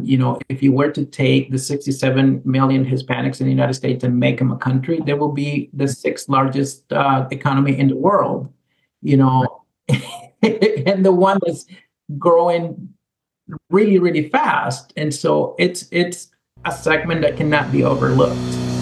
if you were to take the 67 million Hispanics in the United States and make them a country, they will be the sixth largest economy in the world, you know, and the one that's growing really, really fast. And so it's a segment that cannot be overlooked.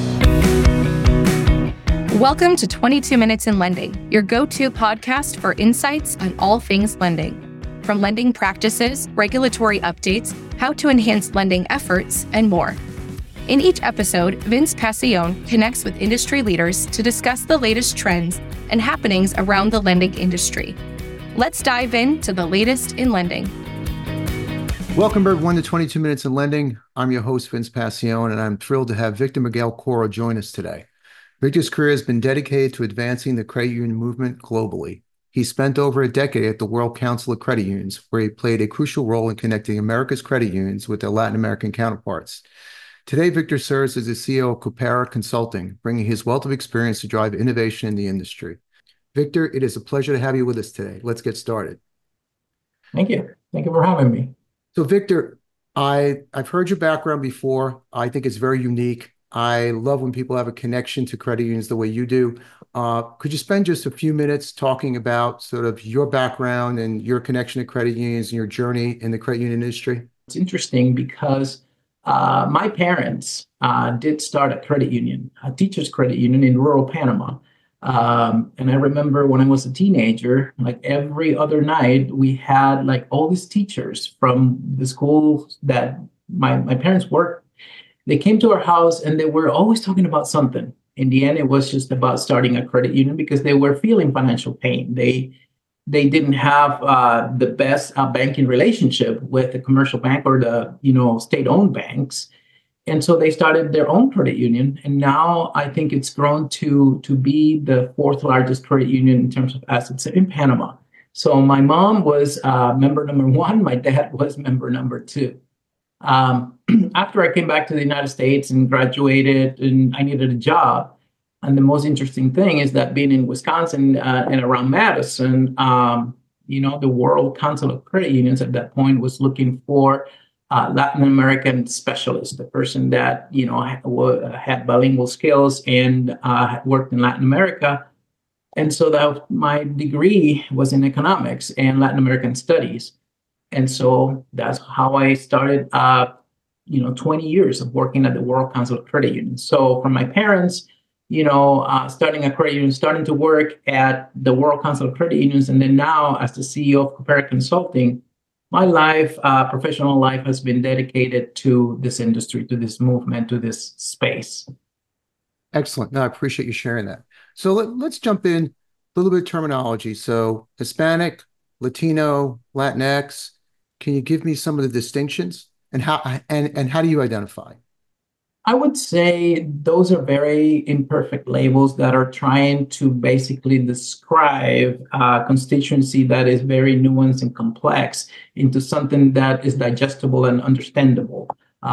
Welcome to 22 Minutes in Lending, your go-to podcast for insights on all things lending. From lending practices, regulatory updates, how to enhance lending efforts, and more. In each episode, Vince Pasion connects with industry leaders to discuss the latest trends and happenings around the lending industry. Let's dive into the latest in lending. Welcome, everyone, to 22 Minutes in Lending. I'm your host, Vince Pasion, and I'm thrilled to have Victor Miguel Cora join us today. Victor's career has been dedicated to advancing the credit union movement globally. He spent over a decade at the World Council of Credit Unions, where he played a crucial role in connecting America's credit unions with their Latin American counterparts. Today, Victor serves as the CEO of Coopera Consulting, bringing his wealth of experience to drive innovation in the industry. Victor, it is a pleasure to have you with us today. Let's get started. Thank you. Thank you for having me. So, Victor, I've heard your background before. I think it's very unique. I love when people have a connection to credit unions the way you do. Could you spend just a few minutes talking about sort of your background and your connection to credit unions and your journey in the credit union industry? It's interesting because my parents did start a credit union, a teacher's credit union in rural Panama. And I remember when I was a teenager, like every other night, we had like all these teachers from the school that my parents worked. They came to our house and they were always talking about something. In the end, it was just about starting a credit union because they were feeling financial pain. They didn't have the best banking relationship with the commercial bank or the state-owned banks. And so they started their own credit union. And now I think it's grown to be the fourth largest credit union in terms of assets in Panama. So my mom was member number one. My dad was member number two. After I came back to the United States and graduated, and I needed a job. And the most interesting thing is that being in Wisconsin and around Madison, the World Council of Credit Unions at that point was looking for Latin American specialist, the person that had bilingual skills and had worked in Latin America. And so that my degree was in economics and Latin American studies. And so that's how I started, 20 years of working at the World Council of Credit Unions. So from my parents, starting a credit union, starting to work at the World Council of Credit Unions, and then now as the CEO of Coopera Consulting, my life, professional life has been dedicated to this industry, to this movement, to this space. Excellent. No, I appreciate you sharing that. So let's jump in a little bit of terminology. So Hispanic, Latino, Latinx. Can you give me some of the distinctions and how do you identify? I would say those are very imperfect labels that are trying to basically describe a constituency that is very nuanced and complex into something that is digestible and understandable,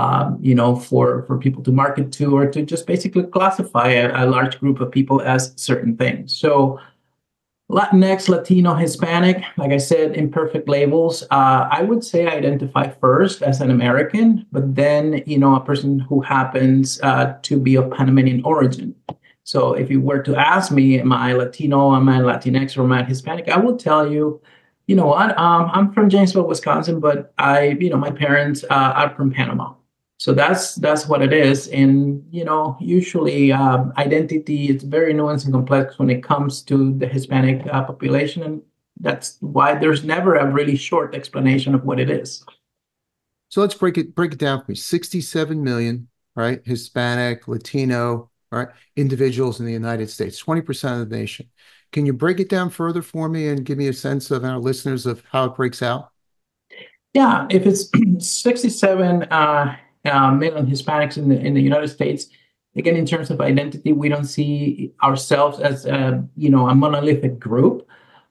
for people to market to or to just basically classify a large group of people as certain things. So Latinx, Latino, Hispanic, like I said, imperfect labels. I would say I identify first as an American, but then, a person who happens to be of Panamanian origin. So if you were to ask me, am I Latino, am I Latinx, or am I Hispanic, I will tell you, I'm from Janesville, Wisconsin, but my parents are from Panama. So that's what it is. And, usually identity is very nuanced and complex when it comes to the Hispanic population. And that's why there's never a really short explanation of what it is. So let's break it down for me. 67 million, right? Hispanic, Latino, right? Individuals in the United States, 20% of the nation. Can you break it down further for me and give me a sense of our listeners of how it breaks out? Yeah, if it's 67 million Hispanics in the United States. Again, in terms of identity, we don't see ourselves as a monolithic group.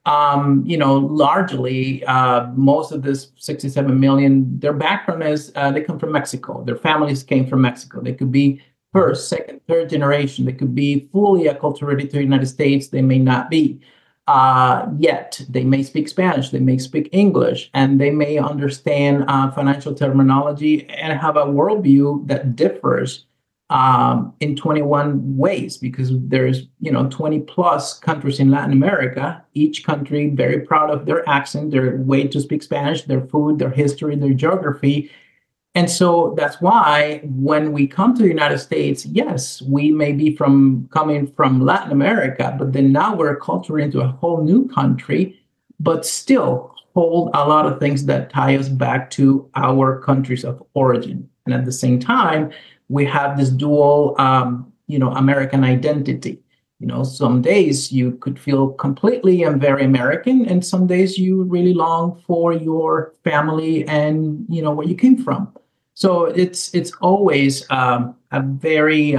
Largely, most of this 67 million, their background is they come from Mexico. Their families came from Mexico. They could be first, second, third generation. They could be fully acculturated to the United States. They may not be. Yet they may speak Spanish, they may speak English, and they may understand financial terminology and have a worldview that differs in 21 ways, because there's 20 plus countries in Latin America, each country very proud of their accent, their way to speak Spanish, their food, their history, their geography. And so that's why when we come to the United States, yes, we may be coming from Latin America, but then now we're acculturated into a whole new country, but still hold a lot of things that tie us back to our countries of origin. And at the same time, we have this dual, American identity. Some days you could feel completely and very American, and some days you really long for your family and where you came from. So it's always a very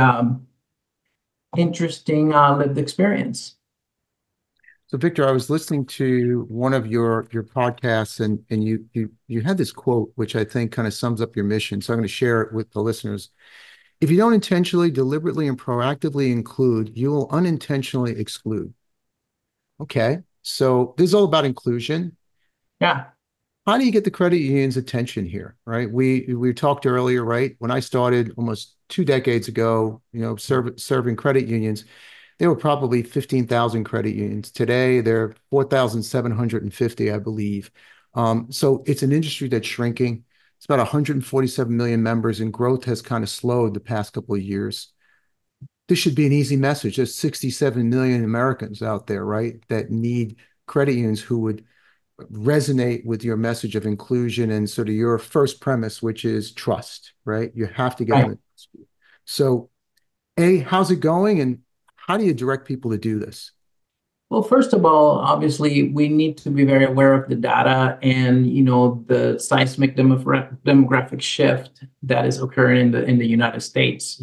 interesting lived experience. So Victor, I was listening to one of your podcasts, and you had this quote which I think kind of sums up your mission. So I'm going to share it with the listeners. If you don't intentionally, deliberately, and proactively include, you will unintentionally exclude. Okay, so this is all about inclusion. Yeah. How do you get the credit union's attention here, right? We talked earlier, right? When I started almost 2 decades ago, serving credit unions, there were probably 15,000 credit unions. Today, there are 4,750, I believe. So it's an industry that's shrinking. It's about 147 million members, and growth has kind of slowed the past couple of years. This should be an easy message. There's 67 million Americans out there, right, that need credit unions who would resonate with your message of inclusion and sort of your first premise, which is trust, right? You have to get them to trust you. So, how's it going, and how do you direct people to do this? Well, first of all, obviously, we need to be very aware of the data and the seismic demographic shift that is occurring in the United States.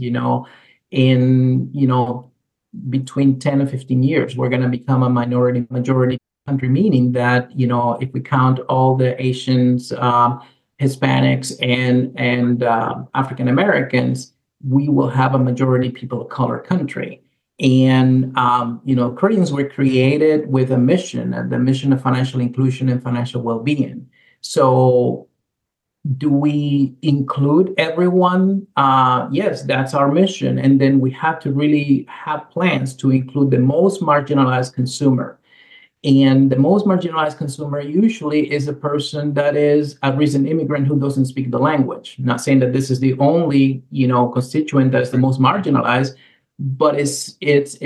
In between 10 and 15 years, we're going to become a majority country, meaning that if we count all the Asians, Hispanics, and African Americans, we will have a majority people of color country. And credit unions were created with a mission, the mission of financial inclusion and financial well-being. So, do we include everyone? Yes, that's our mission. And then we have to really have plans to include the most marginalized consumer. And the most marginalized consumer usually is a person that is a recent immigrant who doesn't speak the language. I'm not saying that this is the only, constituent that's the most marginalized, but it's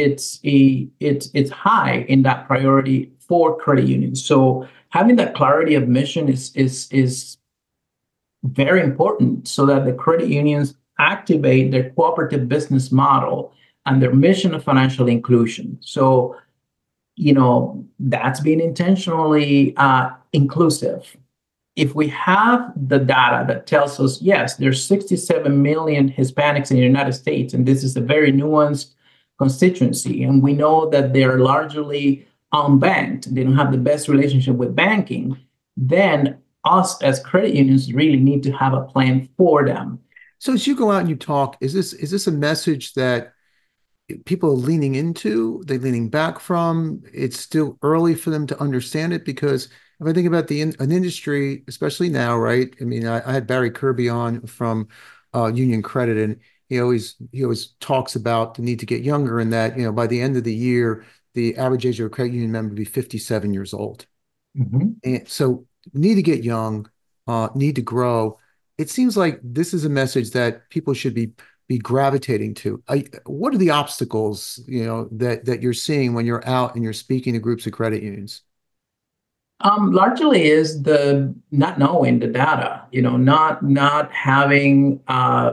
high in that priority for credit unions. So having that clarity of mission is very important, so that the credit unions activate their cooperative business model and their mission of financial inclusion. So that's being intentionally inclusive. If we have the data that tells us, yes, there's 67 million Hispanics in the United States, and this is a very nuanced constituency, and we know that they're largely unbanked, they don't have the best relationship with banking, then us as credit unions really need to have a plan for them. So as you go out and you talk, is this a message that people are leaning into, they're leaning back from? It's still early for them to understand it? Because if I think about an industry, especially now, right? I mean, I had Barry Kirby on from Union Credit, and he always talks about the need to get younger, and that by the end of the year, the average age of a credit union member will be 57 years old. Mm-hmm. And so need to get young, need to grow. It seems like this is a message that people should be gravitating to. What are the obstacles, that you're seeing when you're out and you're speaking to groups of credit unions? Largely is the not knowing the data, not having,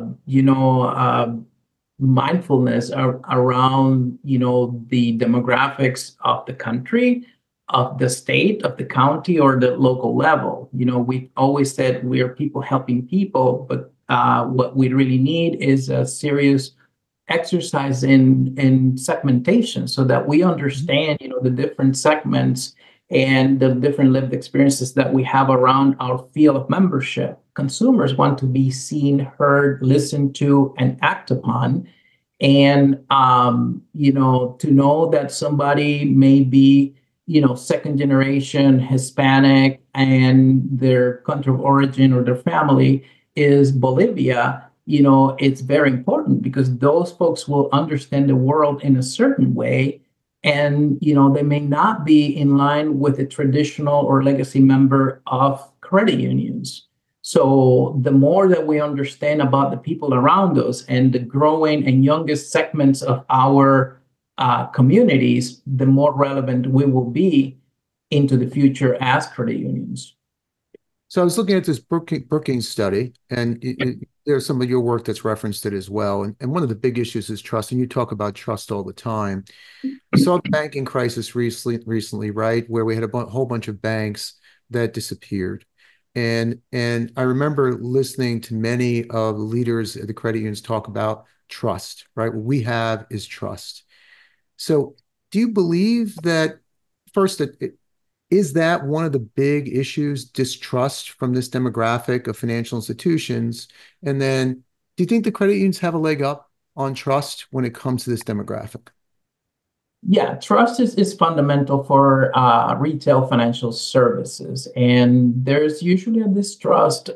mindfulness around, the demographics of the country, of the state, of the county, or the local level. We always said we are people helping people, but what we really need is a serious exercise in segmentation, so that we understand, the different segments and the different lived experiences that we have around our field of membership. Consumers want to be seen, heard, listened to, and act upon. And, to know that somebody may be second generation Hispanic and their country of origin or their family is Bolivia, it's very important because those folks will understand the world in a certain way. And, they may not be in line with a traditional or legacy member of credit unions. So the more that we understand about the people around us and the growing and youngest segments of our communities, the more relevant we will be into the future as credit unions. So I was looking at this Brookings study, and there's some of your work that's referenced it as well. And one of the big issues is trust, and you talk about trust all the time. We saw the banking crisis recently, right, where we had a whole bunch of banks that disappeared. And I remember listening to many of the leaders of the credit unions talk about trust, right? What we have is trust. So do you believe that, first, is that one of the big issues, distrust from this demographic of financial institutions? And then do you think the credit unions have a leg up on trust when it comes to this demographic? Yeah, trust is fundamental for retail financial services. And there's usually a distrust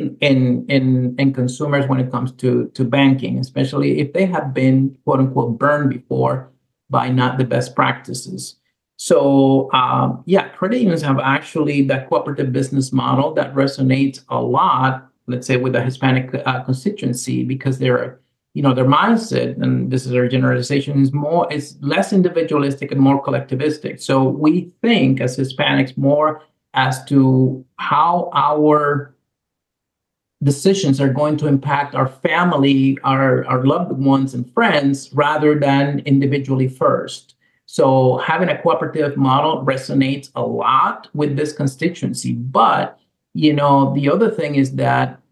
in consumers when it comes to banking, especially if they have been, quote unquote, burned before by not the best practices. So, credit unions have actually that cooperative business model that resonates a lot, let's say, with the Hispanic constituency, because their mindset, and this is our generalization, is less individualistic and more collectivistic. So we think as Hispanics more as to how our decisions are going to impact our family, our loved ones and friends, rather than individually first. So having a cooperative model resonates a lot with this constituency. But, the other thing is that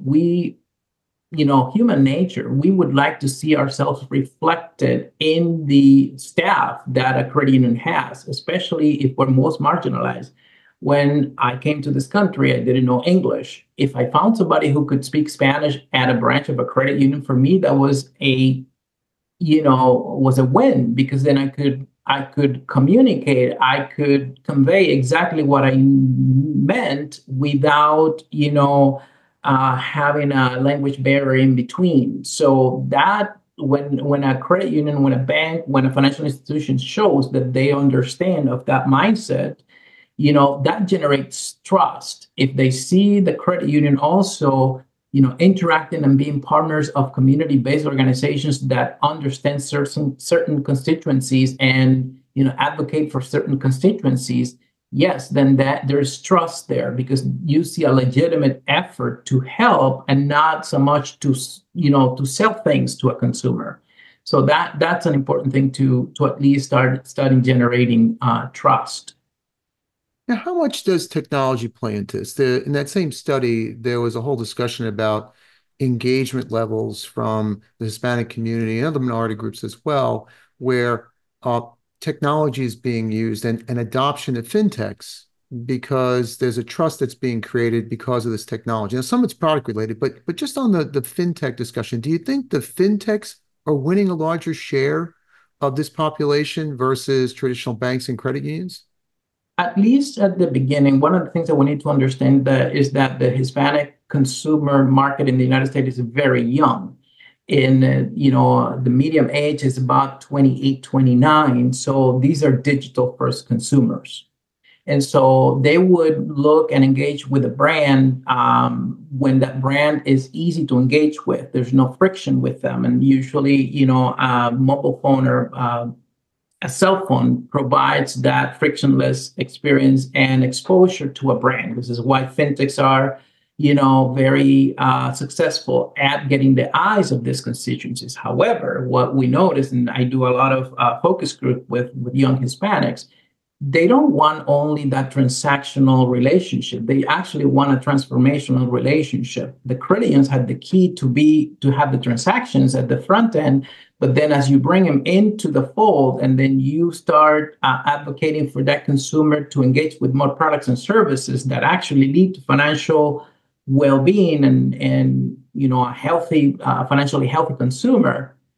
human nature, we would like to see ourselves reflected in the staff that a credit union has, especially if we're most marginalized. When I came to this country, I didn't know English. If I found somebody who could speak Spanish at a branch of a credit union, for me, that was a win, because then I could communicate, I could convey exactly what I meant without, having a language barrier in between. So that when a credit union, when a bank, when a financial institution shows that they understand of that mindset, that generates trust. If they see the credit union also, interacting and being partners of community-based organizations that understand certain constituencies and, advocate for certain constituencies, yes, then there's trust there, because you see a legitimate effort to help and not so much to sell things to a consumer. So that's an important thing to at least starting generating trust. Now, how much does technology play into this? In that same study, there was a whole discussion about engagement levels from the Hispanic community and other minority groups as well, where technology is being used and adoption of fintechs, because there's a trust that's being created because of this technology. Now, some of it's product related, but just on the fintech discussion, do you think the fintechs are winning a larger share of this population versus traditional banks and credit unions? At least at the beginning, one of the things that we need to understand is that the Hispanic consumer market in the United States is very young. The median age is about 28, 29. So these are digital first consumers. And so they would look and engage with a brand when that brand is easy to engage with. There's no friction with them. And usually, a mobile phone or a cell phone provides that frictionless experience and exposure to a brand. This is why fintechs are, very successful at getting the eyes of these constituencies. However, what we notice, and I do a lot of focus group with young Hispanics, they don't want only that transactional relationship. They actually want a transformational relationship. The credit unions had the key to have the transactions at the front end, but then as you bring them into the fold and then you start advocating for that consumer to engage with more products and services that actually lead to financial well-being and a healthy, financially healthy consumer,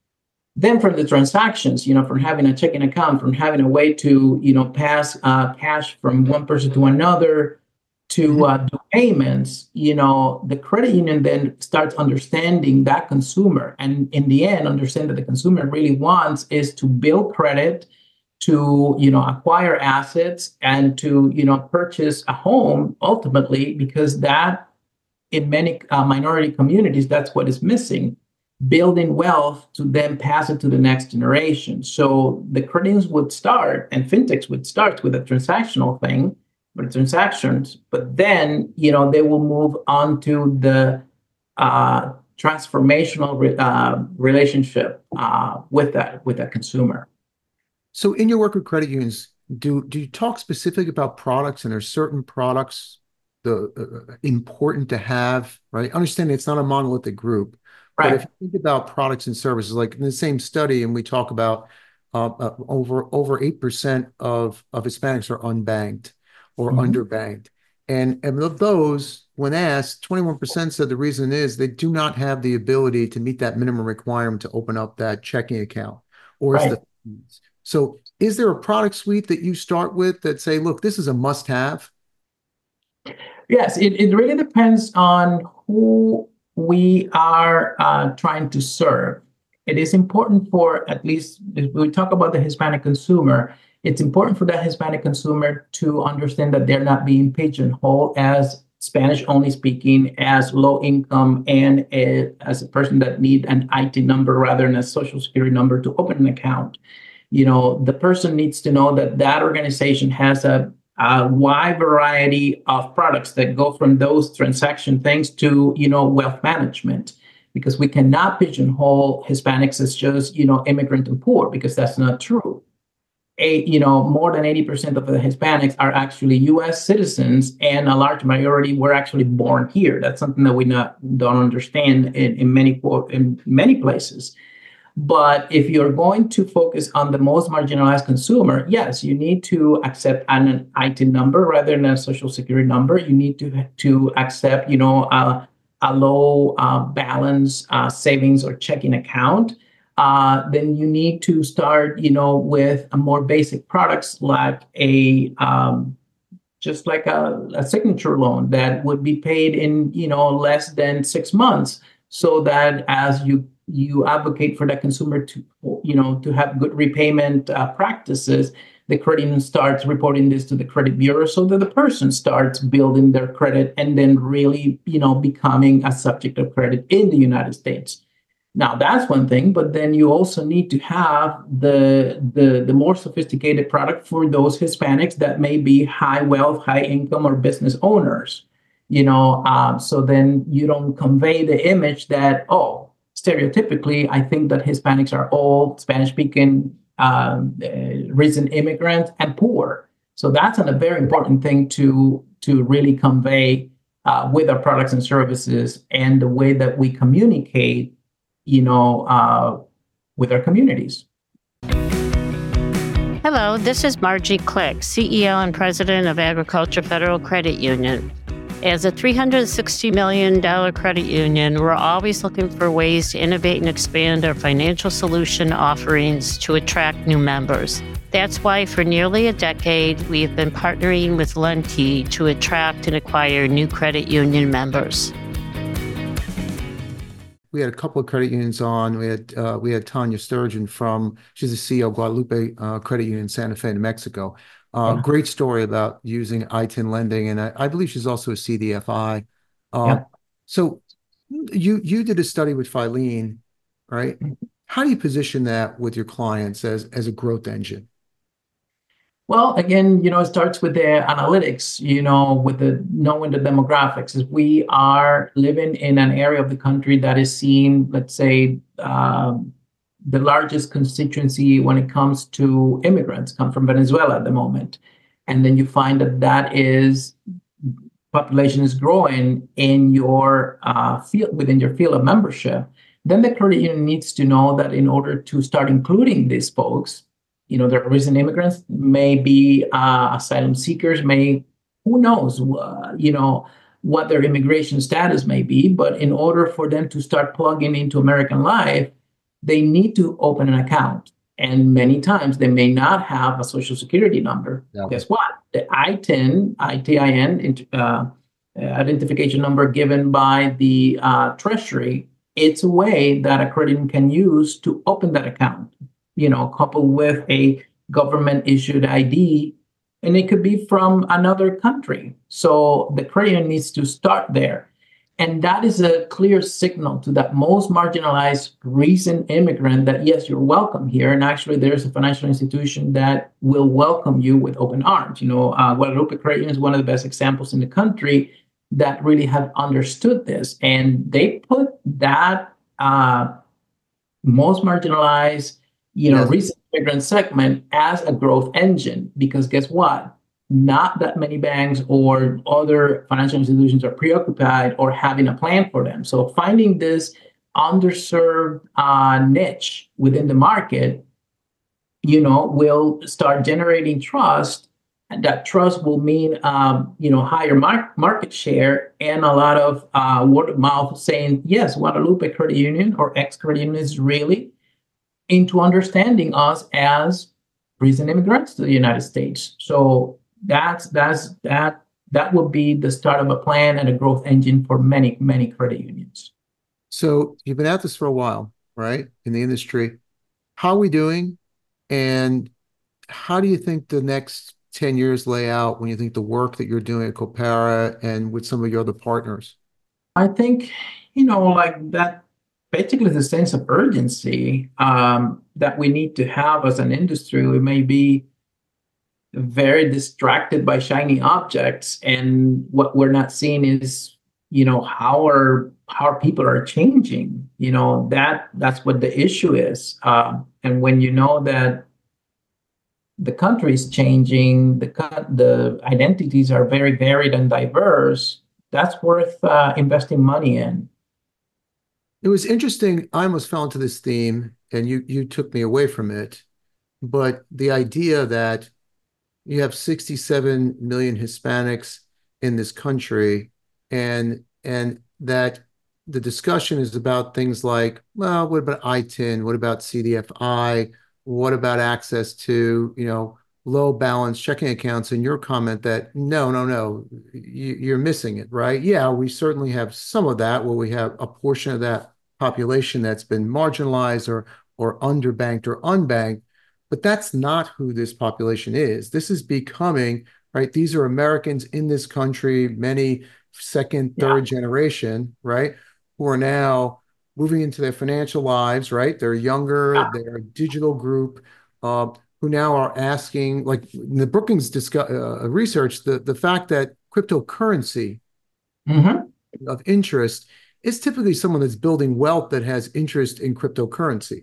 Then from the transactions, from having a checking account, from having a way to, pass cash from one person to another, to do payments, the credit union then starts understanding that consumer. And in the end, understand that the consumer really wants is to build credit, to, acquire assets, and to, purchase a home ultimately, because that in many minority communities, that's what is missing. Building wealth to then pass it to the next generation. So the credit unions would start, and fintechs would start with a transactional thing, with transactions, but then they will move on to the transformational relationship with that consumer. So in your work with credit unions, do you talk specific about products, and are certain products important to have, right? Understanding it's not a monolithic group, but if you think about products and services, like in the same study, and we talk about over 8% of Hispanics are unbanked or underbanked. And of those, when asked, 21% said the reason is they do not have the ability to meet that minimum requirement to open up that checking account, or it's the fees. So is there a product suite that you start with that say, look, this is a must-have? Yes, it really depends on who we are trying to serve. It is important for, at least if we talk about the Hispanic consumer, it's important for that Hispanic consumer to understand that they're not being pigeonholed as Spanish only speaking, as low income, and as a person that need an IT number rather than a social security number to open an account. The person needs to know that that organization has a wide variety of products that go from those transaction things to, wealth management, because we cannot pigeonhole Hispanics as just, immigrant and poor, because that's not true. More than 80% of the Hispanics are actually U.S. citizens, and a large majority were actually born here. That's something that we don't understand in many places. But if you're going to focus on the most marginalized consumer, yes, you need to accept an IT number rather than a social security number. You need to accept, a low balance savings or checking account. Then you need to start, with a more basic products like just like a signature loan that would be paid in, less than 6 months, so that as you advocate for that consumer to, to have good repayment practices, the credit union starts reporting this to the credit bureau, so that the person starts building their credit and then really, becoming a subject of credit in the United States. Now, that's one thing, but then you also need to have the more sophisticated product for those Hispanics that may be high wealth, high income, or business owners. So then you don't convey the image that, stereotypically, I think that Hispanics are all Spanish-speaking, recent immigrants and poor. So that's a very important thing to really convey with our products and services and the way that we communicate, with our communities. Hello, this is Margie Click, CEO and President of Agriculture Federal Credit Union. As a $360 million credit union, we're always looking for ways to innovate and expand our financial solution offerings to attract new members. That's why for nearly a decade, we've been partnering with Lendkey to attract and acquire new credit union members. We had a couple of credit unions on. We had Tanya Sturgeon she's the CEO of Guadalupe Credit Union in Santa Fe, New Mexico. Great story about using ITIN lending, and I believe she's also a CDFI. So you did a study with Filene, right? How do you position that with your clients as a growth engine? Well, again, it starts with the analytics, with knowing the demographics. As we are living in an area of the country that is seeing, let's say, the largest constituency when it comes to immigrants come from Venezuela at the moment. And then you find that population is growing in your field, within your field of membership. Then the credit union needs to know that in order to start including these folks, they're recent immigrants, may be asylum seekers, who knows, what their immigration status may be. But in order for them to start plugging into American life, they need to open an account. And many times they may not have a social security number. Yeah. Guess what? The ITIN identification number given by the Treasury, it's a way that a credit union can use to open that account, coupled with a government issued ID, and it could be from another country. So the credit union needs to start there. And that is a clear signal to that most marginalized recent immigrant that, yes, you're welcome here. And actually, there's a financial institution that will welcome you with open arms. Guadalupe Credit Union is one of the best examples in the country that really have understood this. And they put that most marginalized, recent immigrant segment as a growth engine, because guess what? Not that many banks or other financial institutions are preoccupied or having a plan for them. So finding this underserved niche within the market, will start generating trust, and that trust will mean, higher market share and a lot of word of mouth saying, yes, Guadalupe Credit Union or X Credit Union is really into understanding us as recent immigrants to the United States. So that would be the start of a plan and a growth engine for many, many credit unions. So you've been at this for a while, right? In the industry. How are we doing? And how do you think the next 10 years lay out when you think the work that you're doing at Copara and with some of your other partners? I think, like that, basically the sense of urgency that we need to have as an industry. We may be very distracted by shiny objects, and what we're not seeing is how our people are changing. That's what the issue is, and when you know that the country is changing, the identities are very varied and diverse, that's worth investing money in. It was interesting. I almost fell into this theme, and you took me away from it, but the idea that you have 67 million Hispanics in this country, and that the discussion is about things like, well, what about ITIN? What about CDFI? What about access to, low balance checking accounts? And your comment that no, you're missing it, right? Yeah, we certainly have some of that where we have a portion of that population that's been marginalized or underbanked or unbanked. But that's not who this population is. This is becoming, right? These are Americans in this country, many second, third generation, right? Who are now moving into their financial lives, right? They're younger, they're a digital group who now are asking, like in the Brookings research, the fact that cryptocurrency of interest is typically someone that's building wealth that has interest in cryptocurrency.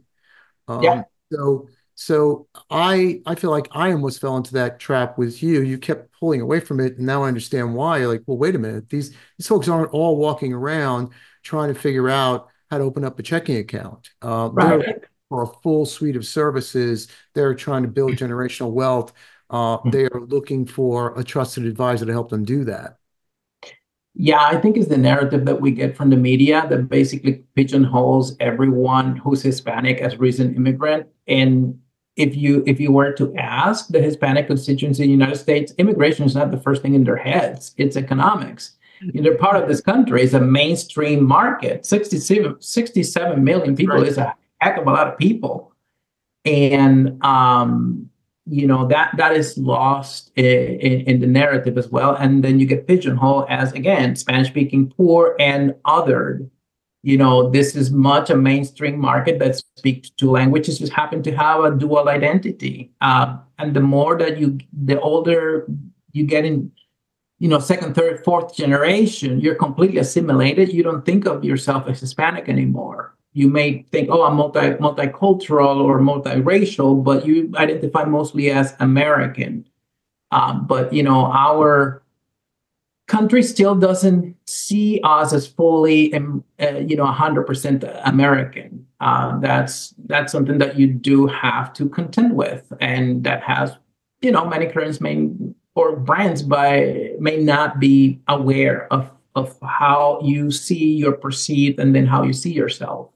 So I feel like I almost fell into that trap with you. You kept pulling away from it, and now I understand why. You're like, well, wait a minute. These folks aren't all walking around trying to figure out how to open up a checking account. Right. They're for a full suite of services. They're trying to build generational wealth. They are looking for a trusted advisor to help them do that. Yeah, I think it's the narrative that we get from the media that basically pigeonholes everyone who's Hispanic as recent immigrant. And if you were to ask the Hispanic constituency in the United States, immigration is not the first thing in their heads. It's economics. They're part of this country. It's a mainstream market. 67 million people is a heck of a lot of people. And that is lost in the narrative as well. And then you get pigeonholed as, again, Spanish-speaking poor and othered. This is much a mainstream market that speaks two languages, just happen to have a dual identity. And the more that the older you get in, second, third, fourth generation, you're completely assimilated. You don't think of yourself as Hispanic anymore. You may think, oh, I'm multicultural or multiracial, but you identify mostly as American. But our country still doesn't see us as fully, 100% American. That's something that you do have to contend with, and that has, many currents or brands may not be aware of how you see, you're perceived, and then how you see yourself.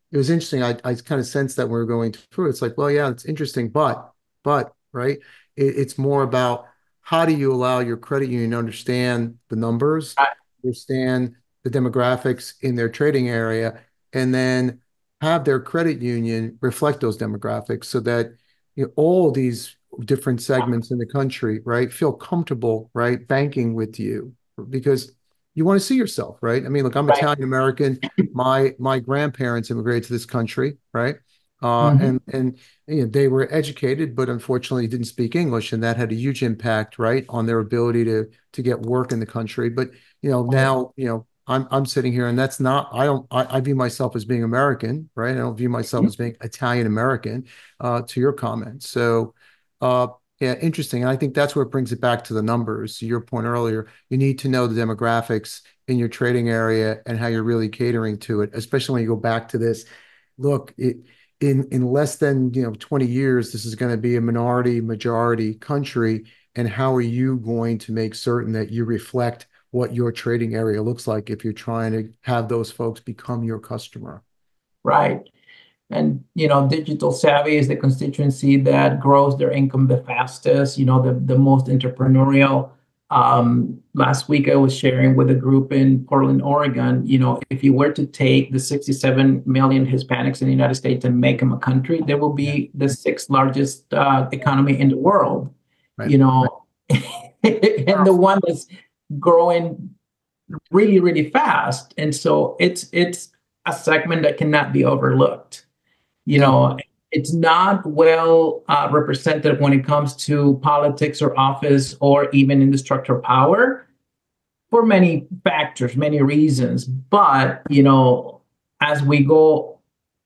it was interesting. I kind of sensed that when we were going through. It's like, well, yeah, it's interesting, but right, it's more about how do you allow your credit union to understand the numbers, Right. understand the demographics in their trading area, and then have their credit union reflect those demographics so that all these different segments in the country, right, feel comfortable, right, banking with you because you want to see yourself, right? I mean, look, I'm Right. Italian American. My grandparents immigrated to this country, right? Mhm. And they were educated, but unfortunately didn't speak English, and that had a huge impact, right, on their ability to get work in the country. But now I'm sitting here, and that's not I view myself as being American, right? I don't view myself as being Italian American. To your comments, so yeah, interesting. And I think that's where it brings it back to the numbers. To your point earlier, you need to know the demographics in your trading area and how you're really catering to it, especially when you go back to this. Look, in less than 20 years, this is going to be a minority majority country. And how are you going to make certain that you reflect what your trading area looks like if you're trying to have those folks become your customer? Right. And digital savvy is the constituency that grows their income the fastest, the most entrepreneurial. Last week I was sharing with a group in Portland, Oregon, if you were to take the 67 million Hispanics in the United States and make them a country, they will be the sixth largest economy in the world, Right. and the one that's growing really, really fast. And so it's a segment that cannot be overlooked. No. It's not well represented when it comes to politics or office or even in the structure of power for many factors, many reasons. But as we go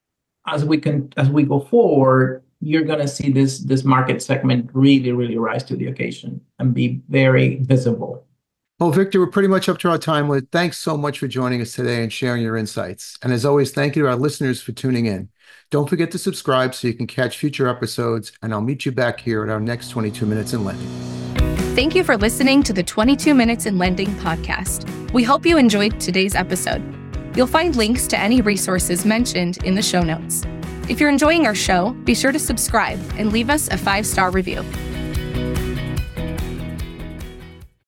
forward, you're going to see this market segment really, really rise to the occasion and be very visible. Well, Victor, we're pretty much up to our time limit. Thanks so much for joining us today and sharing your insights. And as always, thank you to our listeners for tuning in. Don't forget to subscribe so you can catch future episodes, and I'll meet you back here at our next 22 Minutes in Lending. Thank you for listening to the 22 Minutes in Lending podcast. We hope you enjoyed today's episode. You'll find links to any resources mentioned in the show notes. If you're enjoying our show, be sure to subscribe and leave us a 5-star review.